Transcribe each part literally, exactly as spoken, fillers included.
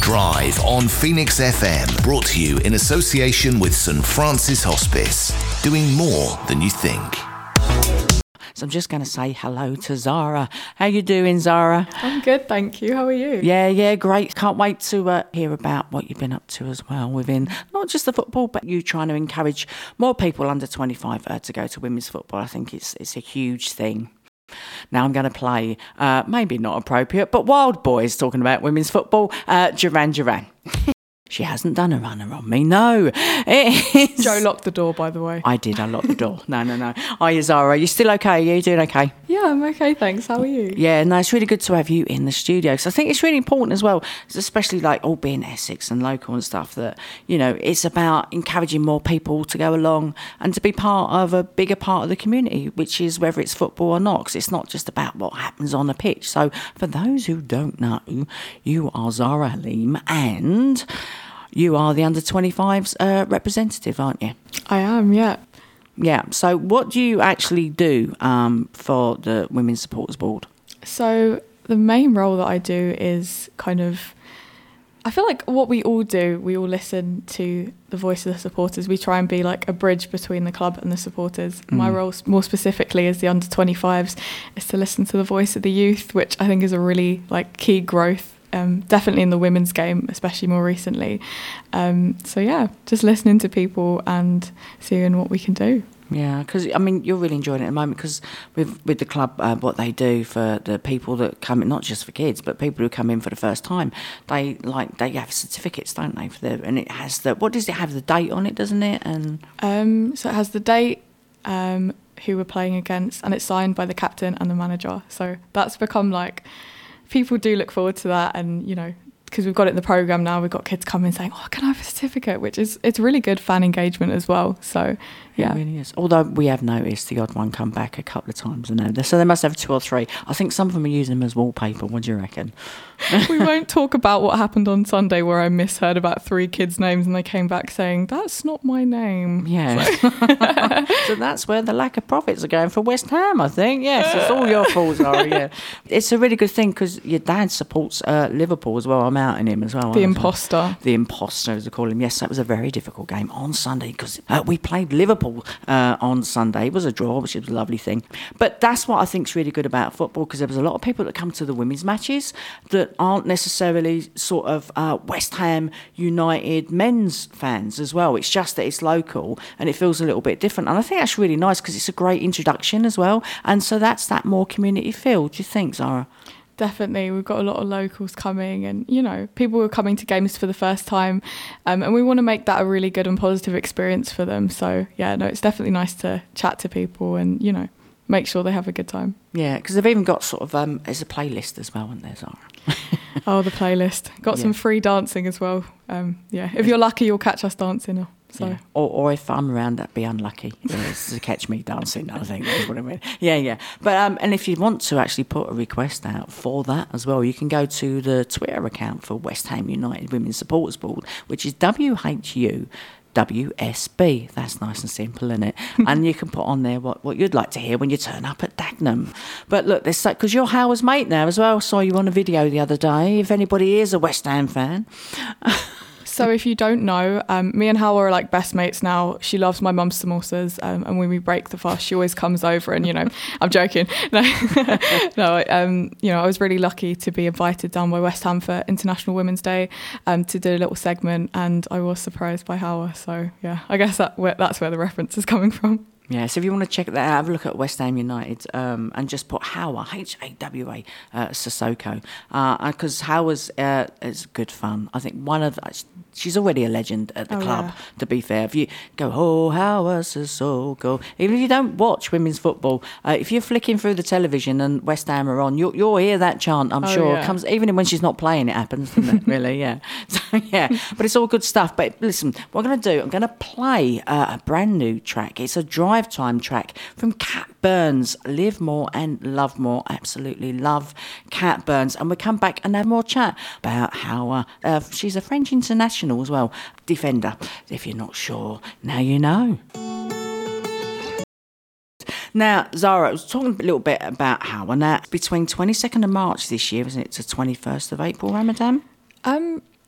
Drive on Phoenix F M, brought to you in association with St Francis Hospice, doing more than you think. So I'm just going to say hello to Zara. How you doing, Zara? I'm good, thank you. How are you? Yeah, yeah, great. Can't wait to uh, hear about what you've been up to as well within not just the football, but you trying to encourage more people under twenty-five uh, to go to women's football. I think it's it's a huge thing. Now I'm going to play, uh, maybe not appropriate, but Wild Boys talking about women's football, uh, Duran Duran. She hasn't done a runner on me, no. It is... Joe locked the door, by the way. I did, I locked the door. No, no, no. Are you, Zara? Are you still okay? Are you doing okay? Yeah, I'm okay, thanks. How are you? Yeah, no, it's really good to have you in the studio. because I think it's really important as well, especially like all being Essex and local and stuff, that, you know, it's about encouraging more people to go along and to be part of a bigger part of the community, which is whether it's football or not, because it's not just about what happens on the pitch. So for those who don't know, you are Zara Halim and... you are the under twenty-fives uh, representative, aren't you? I am, yeah. Yeah. So what do you actually do um, for the Women's Supporters Board? So the main role that I do is kind of... I feel like what we all do, we all listen to the voice of the supporters. We try and be like a bridge between the club and the supporters. Mm. My role more specifically as the under twenty-fives is to listen to the voice of the youth, which I think is a really like key growth Um, definitely in the women's game, especially more recently. Um, so yeah, just listening to people and seeing what we can do. Yeah, because I mean, you're really enjoying it at the moment because with with the club, uh, what they do for the people that come in, not just for kids, but people who come in for the first time, they like they have certificates, don't they? For the and it has the what does it have the date on it, doesn't it? And um, so it has the date, um, who we're playing against, and it's signed by the captain and the manager. So that's become like. People do look forward to that, and you know, because we've got it in the programme now, we've got kids coming saying, oh, can I have a certificate? Which is, it's really good fan engagement as well. So, yeah. It really is. Although we have noticed the odd one come back a couple of times now. So they must have two or three. I think some of them are using them as wallpaper. What do you reckon? We won't talk about what happened on Sunday where I misheard about three kids' names and they came back saying, that's not my name. Yeah. So, so that's where the lack of profits are going for West Ham, I think. Yes, it's all your fault, Zara, yeah. It's a really good thing because your dad supports uh, Liverpool as well. I'm out in him as well. The imposter. The imposter, as they call him. Yes, that was a very difficult game on Sunday because uh, we played Liverpool uh, on Sunday. It was a draw, which was a lovely thing. But that's what I think is really good about football, because there was a lot of people that come to the women's matches that aren't necessarily sort of uh, West Ham United men's fans as well. It's just that it's local and it feels a little bit different. And I think that's really nice because it's a great introduction as well. And so that's that more community feel. Do you think, Zara? Definitely. We've got a lot of locals coming and, you know, people who are coming to games for the first time. Um, and we want to make that a really good and positive experience for them. So, yeah, no, it's definitely nice to chat to people and, you know, make sure they have a good time. Yeah, because they've even got sort of, um, there's a playlist as well, isn't there, Zara? Oh, the playlist. Got yeah. some free dancing as well. Um, yeah, if you're lucky, you'll catch us dancing. So. Yeah. Or, or if I'm around, that'd be unlucky yeah, to catch me dancing. I think that's what I mean. Yeah, yeah. But um, and if you want to actually put a request out for that as well, you can go to the Twitter account for West Ham United Women's Supporters Board, which is W H U W S B. That's nice and simple, isn't it? And you can put on there what, what you'd like to hear when you turn up at Dagenham. But look, there's because you're Howard's mate now as well. Saw you on a video the other day. If anybody is a West Ham fan. So if you don't know, um, me and Howard are like best mates now. She loves my mum's samosas, um, and when we break the fast, she always comes over. And you know, I'm joking. No, no. Um, you know, I was really lucky to be invited down by West Ham for International Women's Day um, to do a little segment, and I was surprised by Howard. So yeah, I guess that that's where the reference is coming from. Yeah, so if you want to check that out, have a look at West Ham United um, and just put Hawa, H A W A, uh, Sissoko. Because uh, Hawa's uh, is good fun. I think one of the, she's already a legend at the oh, club, yeah. to be fair. If you go, oh, Hawa, Sissoko, even if you don't watch women's football, uh, if you're flicking through the television and West Ham are on, you'll, you'll hear that chant, I'm oh, sure. Yeah. It comes even when she's not playing, it happens, doesn't it? Really, yeah. So, yeah, but it's all good stuff. But listen, what I'm going to do, I'm going to play uh, a brand new track. It's a drive time track from Cat Burns. Live more and love more. Absolutely love Cat Burns. And we'll come back and have more chat about how uh, uh, she's a French international as well. Defender. If you're not sure, now you know. Now, Zara, I was talking a little bit about how and that between twenty-second of March this year, isn't it, to twenty-first of April, Ramadan? Um,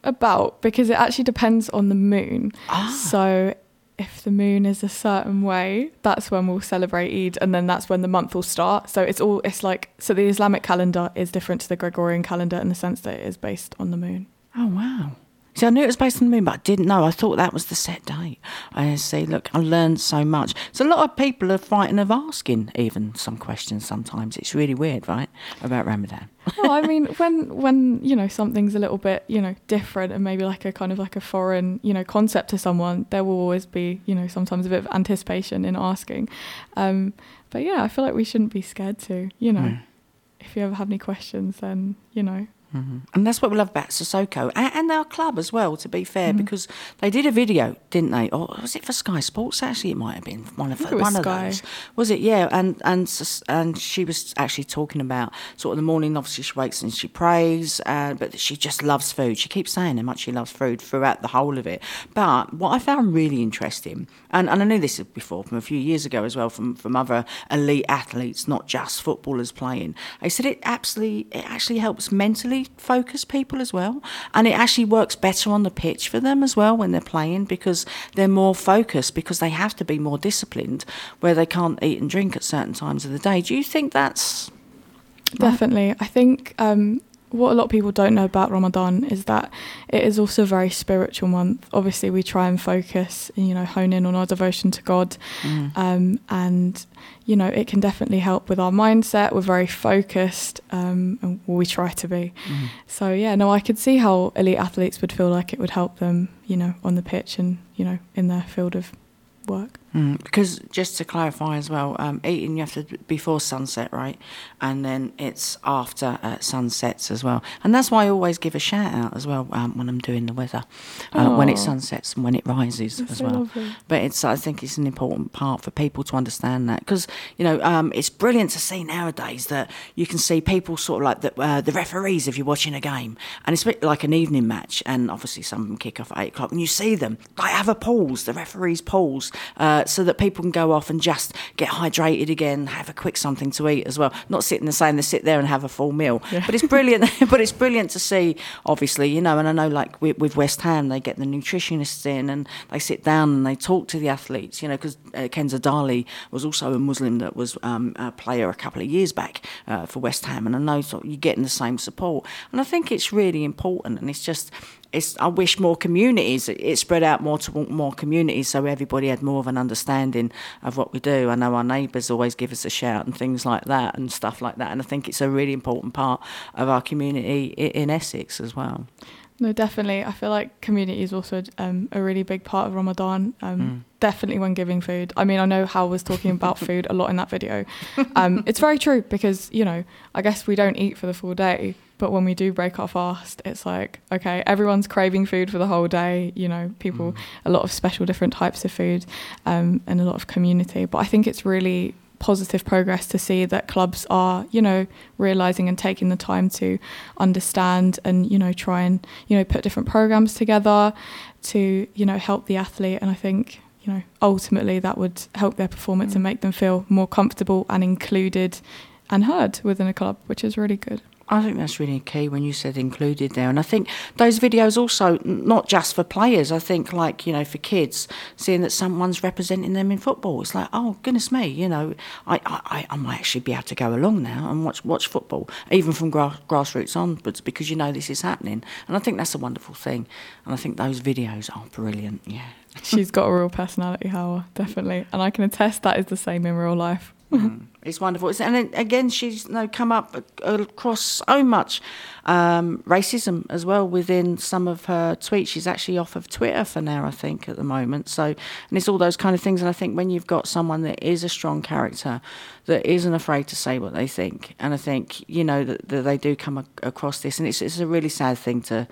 about, because it actually depends on the moon. Ah. So if the moon is a certain way, that's when we'll celebrate Eid, and then that's when the month will start. So it's all, it's like, so the Islamic calendar is different to the Gregorian calendar in the sense that it is based on the moon. Oh, wow. See, I knew it was based on the moon, but I didn't know. I thought that was the set date. I see, look, I learned so much. So a lot of people are frightened of asking even some questions sometimes. It's really weird, right, about Ramadan. Well, I mean, when, when, you know, something's a little bit, you know, different and maybe like a kind of like a foreign, you know, concept to someone, there will always be, you know, sometimes a bit of anticipation in asking. Um, but yeah, I feel like we shouldn't be scared to, you know, mm. if you ever have any questions, then, you know. Mm-hmm. And that's what we love about Sissoko and, and our club as well, to be fair, mm-hmm. because they did a video, didn't they? Or was it for Sky Sports? Actually, it might have been one of I think one it was of Sky. those. Was it? Yeah. And and and she was actually talking about sort of the morning. Obviously, she wakes and she prays, uh, but she just loves food. She keeps saying how much she loves food throughout the whole of it. But what I found really interesting, and, and I knew this before from a few years ago as well, from from other elite athletes, not just footballers playing. They said it absolutely, it actually helps mentally focus people as well, and it actually works better on the pitch for them as well when they're playing, because they're more focused, because they have to be more disciplined where they can't eat and drink at certain times of the day. Do you think that's definitely right? I think um what a lot of people don't know about Ramadan is that it is also a very spiritual month. Obviously, we try and focus, you know, hone in on our devotion to God. Mm. Um, and, you know, it can definitely help with our mindset. We're very focused, um, and we try to be. Mm. So, yeah, no, I could see how elite athletes would feel like it would help them, you know, on the pitch and, you know, in their field of work. Mm, because just to clarify as well, um, eating you have to before sunset, right? And then it's after uh, sunsets as well. And that's why I always give a shout out as well um, when I'm doing the weather, uh, when it sunsets and when it rises that's as so well. Lovely. But it's I think it's an important part for people to understand that, because you know um, it's brilliant to see nowadays that you can see people sort of like the, uh, the referees if you're watching a game, and it's a bit like an evening match, and obviously some of them kick off at eight o'clock, and you see them like have a pause, the referees pause. Uh, so that people can go off and just get hydrated again, have a quick something to eat as well. Not sitting there saying they sit there and have a full meal. Yeah. But it's brilliant. But it's brilliant to see, obviously, you know, and I know like with, with West Ham, they get the nutritionists in and they sit down and they talk to the athletes, you know, because uh, Kenza Dali was also a Muslim that was um, a player a couple of years back uh, for West Ham. And I know sort of you're getting the same support. And I think it's really important. And it's just... It's, I wish more communities, it, it spread out more to more communities so everybody had more of an understanding of what we do. I know our neighbours always give us a shout and things like that and stuff like that. And I think it's a really important part of our community in Essex as well. No, definitely. I feel like community is also um, a really big part of Ramadan. Um, mm. Definitely when giving food. I mean, I know Hal was talking about food a lot in that video. Um, it's very true because, you know, I guess we don't eat for the full day. But when we do break our fast, it's like, okay, everyone's craving food for the whole day. You know, people, mm. a lot of special different types of food um, and a lot of community. But I think it's really positive progress to see that clubs are, you know, realising and taking the time to understand and, you know, try and, you know, put different programmes together to, you know, help the athlete. And I think, you know, ultimately that would help their performance mm. and make them feel more comfortable and included and heard within a club, which is really good. I think that's really key when you said included there. And I think those videos also, not just for players, I think like, you know, for kids, seeing that someone's representing them in football. It's like, oh, goodness me, you know, I, I, I might actually be able to go along now and watch watch football, even from grass, grassroots onwards, because you know this is happening. And I think that's a wonderful thing. And I think those videos are brilliant, yeah. She's got a real personality, Hawa, definitely. And I can attest that is the same in real life. Mm. It's wonderful. And then, again, she's you know, come up across so much um, racism as well within some of her tweets. She's actually off of Twitter for now, I think, at the moment. So, and it's all those kind of things. And I think when you've got someone that is a strong character, that isn't afraid to say what they think, and I think, you know, that, that they do come a- across this. And it's, it's a really sad thing to...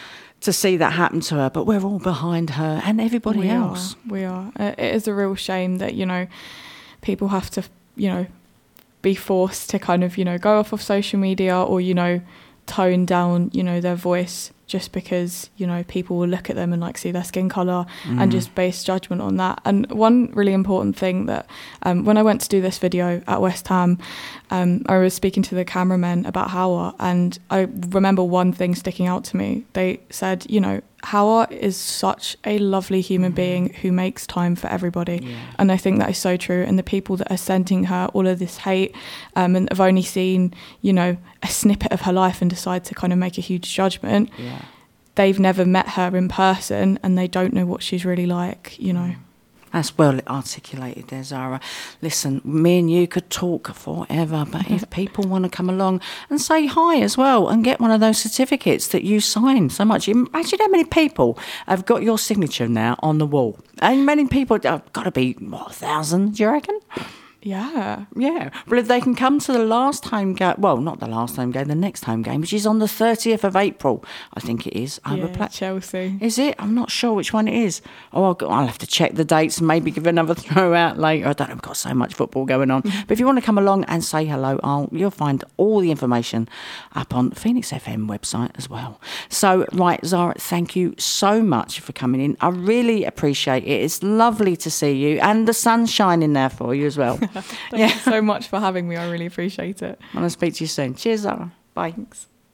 to see that happen to her, but we're all behind her and everybody we else. Are, we are. It is a real shame that, you know, people have to, you know, be forced to kind of, you know, go off of social media or, you know, tone down, you know, their voice just because, you know, people will look at them and like see their skin colour Mm. and just base judgment on that. And one really important thing that um, when I went to do this video at West Ham, um, I was speaking to the cameramen about Hawa, and I remember one thing sticking out to me. They said, you know, Hawa is such a lovely human being who makes time for everybody. Yeah. And I think that is so true. And the people that are sending her all of this hate um, and have only seen, you know, a snippet of her life and decide to kind of make a huge judgment, Yeah. they've never met her in person and they don't know what she's really like, you know. That's well articulated there, Zara. Listen, me and you could talk forever, but if people want to come along and say hi as well and get one of those certificates that you signed so much. Imagine how many people have got your signature now on the wall. And many people, have got to be, what, a thousand, do you reckon? Yeah. Yeah. Well, if they can come to the last home game, well, not the last home game, the next home game, which is on the thirtieth of April, I think it is. Yeah, Over Pla- Chelsea. Is it? I'm not sure which one it is. Oh, I'll, go, I'll have to check the dates and maybe give another throw out later. I don't know, we've got so much football going on. But if you want to come along and say hello, I'll, you'll find all the information up on the Phoenix F M website as well. So, right, Zara, thank you so much for coming in. I really appreciate it. It's lovely to see you, and the sun's shining there for you as well. Thank you so much for having me. I really appreciate it. I want to speak to you soon. Cheers, Zara. Bye. Thanks.